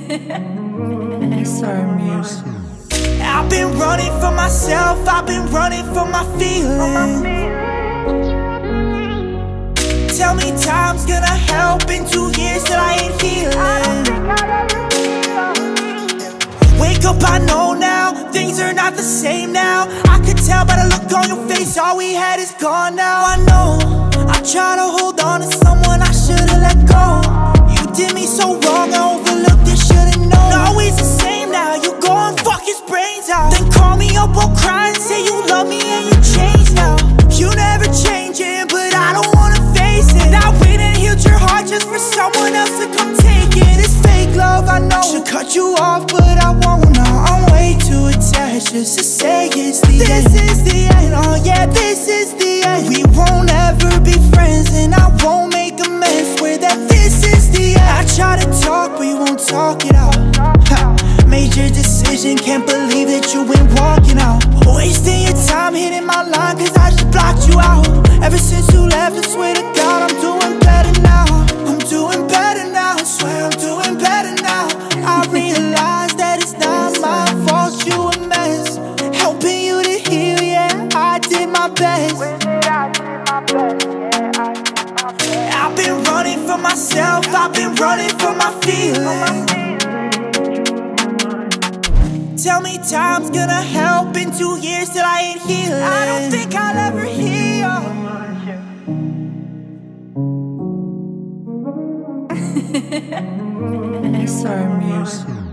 SR Music. I've been running from myself, I've been running from my feelings. Tell me time's gonna help in 2 years till I ain't healing. Wake up, I know now, things are not the same now. I could tell by the look on your face, all we had is gone now. I know, I try to hold on to someone I should've let go. You did me so wrong, I overlooked it, should've known. Always the same now, you go and fuck his brains out. Then call me up all crying, say you love me and you changed now. You never changing, but I don't wanna face it. I went and healed your heart just for someone else to come take it. It's fake love, I know. Should cut you off, but I won't now. I'm way too attached just to say it's the end. This is the end, oh yeah, this is the end. We won't ever be friends and I won't make a mess. Swear that this is the end. I try to talk, but you won't talk it out. Major decision, can't believe that you went walking out. Wasting your time hitting my line cause I just blocked you out. Ever since you left, I swear to God I'm doing better now. I'm doing better now, I swear I'm doing better now. I realize that it's not my fault, you a mess. Helping you to heal, yeah, I did my best. I've been running from myself, I've been running from my feelings. Tell me time's gonna help in 2 years till I ain't healing. I don't think I'll ever heal. SR Music.